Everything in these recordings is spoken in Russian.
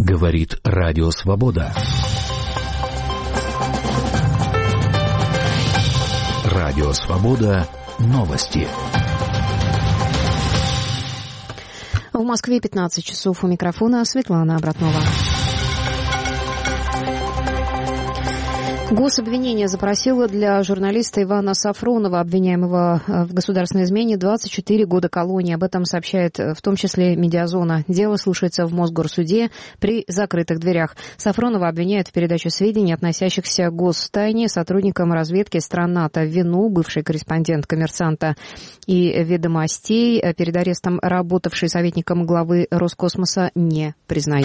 Говорит Радио Свобода. Радио Свобода. Новости. В Москве 15 часов. У микрофона Светлана Обратнова. Гособвинение запросило для журналиста Ивана Сафронова, обвиняемого в государственной измене, 24 года колонии. Об этом сообщает в том числе «Медиазона». Дело слушается в Мосгорсуде при закрытых дверях. Сафронова обвиняют в передаче сведений, относящихся к гостайне, сотрудникам разведки стран НАТО. Вину бывший корреспондент «Коммерсанта» и «Ведомостей», перед арестом работавший советником главы Роскосмоса, не признают.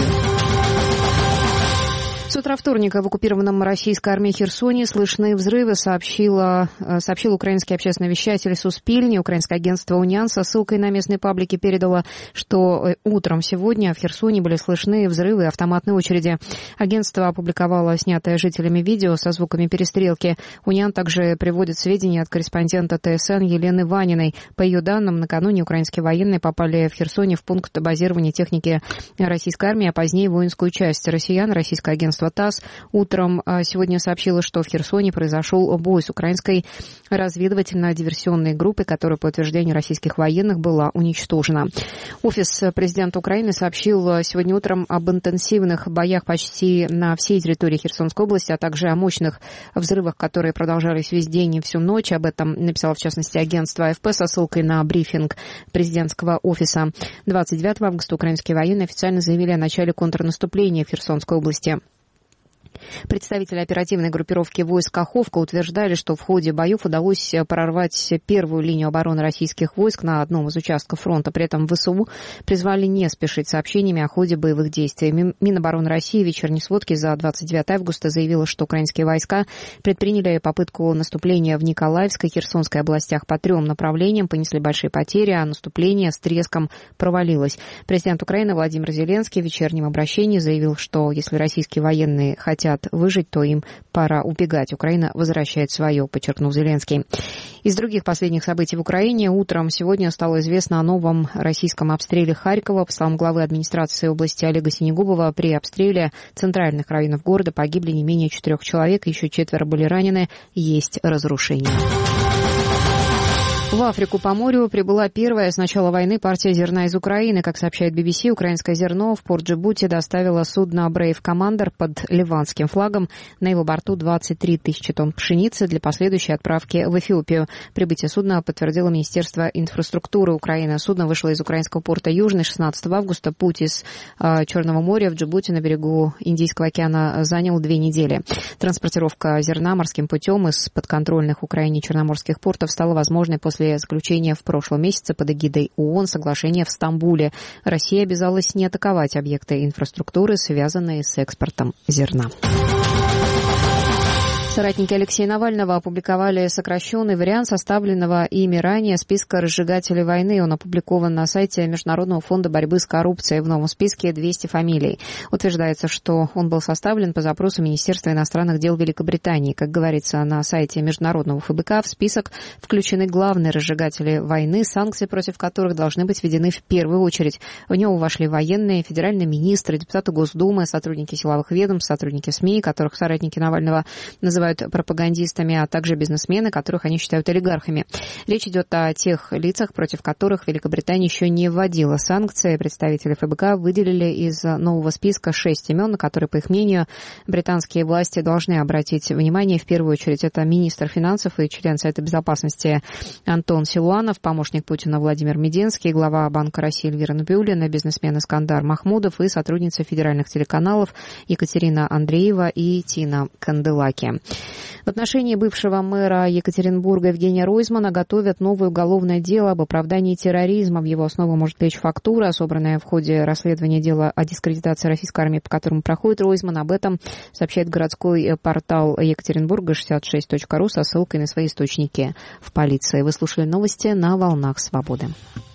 С утра вторника в оккупированном российской армией Херсоне слышны взрывы, сообщил украинский общественный вещатель Суспильни. Украинское агентство «Униан» со ссылкой на местные паблики передало, что утром сегодня в Херсоне были слышны взрывы и автоматные очереди. Агентство опубликовало снятое жителями видео со звуками перестрелки. «Униан» также приводит сведения от корреспондента ТСН Елены Ваниной. По ее данным, накануне украинские военные попали в Херсоне в пункт базирования техники российской армии, а позднее воинскую часть россиян. Российское агентство ТАСС утром сегодня сообщило, что в Херсоне произошел бой с украинской разведывательно-диверсионной группой, которая, по утверждению российских военных, была уничтожена. Офис президента Украины сообщил сегодня утром об интенсивных боях почти на всей территории Херсонской области, а также о мощных взрывах, которые продолжались весь день и всю ночь. Об этом написало, в частности, агентство АФП со ссылкой на брифинг президентского офиса. 29 августа украинские военные официально заявили о начале контрнаступления в Херсонской области. Представители оперативной группировки войск Каховка утверждали, что в ходе боев удалось прорвать первую линию обороны российских войск на одном из участков фронта. При этом ВСУ призвали не спешить сообщениями о ходе боевых действий. Минобороны России в вечерней сводке за 29 августа заявила, что украинские войска предприняли попытку наступления в Николаевской и Херсонской областях по 3 направлениям, понесли большие потери, а наступление с треском провалилось. Президент Украины Владимир Зеленский в вечернем обращении заявил, что если российские военные хотят выжить, то им пора убегать. Украина возвращает свое, подчеркнул Зеленский. Из других последних событий в Украине утром сегодня стало известно о новом российском обстреле Харькова. По словам главы администрации области Олега Синегубова, при обстреле центральных районов города погибли не менее 4 человек, еще 4 были ранены, есть разрушения. В Африку по морю прибыла первая с начала войны партия зерна из Украины. Как сообщает BBC, украинское зерно в порт Джибути доставило судно Brave Commander под ливанским флагом. На его борту 23 тысячи тонн пшеницы для последующей отправки в Эфиопию. Прибытие судна подтвердило Министерство инфраструктуры Украины. Судно вышло из украинского порта Южный 16 августа. Путь из Черного моря в Джибути на берегу Индийского океана занял 2 недели. Транспортировка зерна морским путем из подконтрольных Украине черноморских портов стала возможной после заключения в прошлом месяце под эгидой ООН соглашения в Стамбуле. Россия обязалась не атаковать объекты инфраструктуры, связанные с экспортом зерна. Соратники Алексея Навального опубликовали сокращенный вариант составленного ими ранее списка разжигателей войны. Он опубликован на сайте Международного фонда борьбы с коррупцией. В новом списке 200 фамилий. Утверждается, что он был составлен по запросу Министерства иностранных дел Великобритании. Как говорится на сайте Международного ФБК, в список включены главные разжигатели войны, санкции против которых должны быть введены в первую очередь. В него вошли военные, федеральные министры, депутаты Госдумы, сотрудники силовых ведомств, сотрудники СМИ, которых соратники Навального называют пропагандистами, а также бизнесмены, которых они считают олигархами. Речь идет о тех лицах, против которых Великобритания еще не вводила санкции. Представители ФБК выделили из нового списка 6 имен, на которые, по их мнению, британские власти должны обратить внимание. В первую очередь это министр финансов и член Совета безопасности Антон Силуанов, помощник Путина Владимир Мединский, глава Банка России Эльвира Набиуллина, бизнесмен Искандар Махмудов и сотрудница федеральных телеканалов Екатерина Андреева и Тина Канделаки. В отношении бывшего мэра Екатеринбурга Евгения Ройзмана готовят новое уголовное дело об оправдании терроризма. В его основу может лечь фактура, собранная в ходе расследования дела о дискредитации российской армии, по которому проходит Ройзман. Об этом сообщает городской портал Екатеринбурга 66.ру со ссылкой на свои источники в полиции. Вы слушали новости на «Волнах Свободы».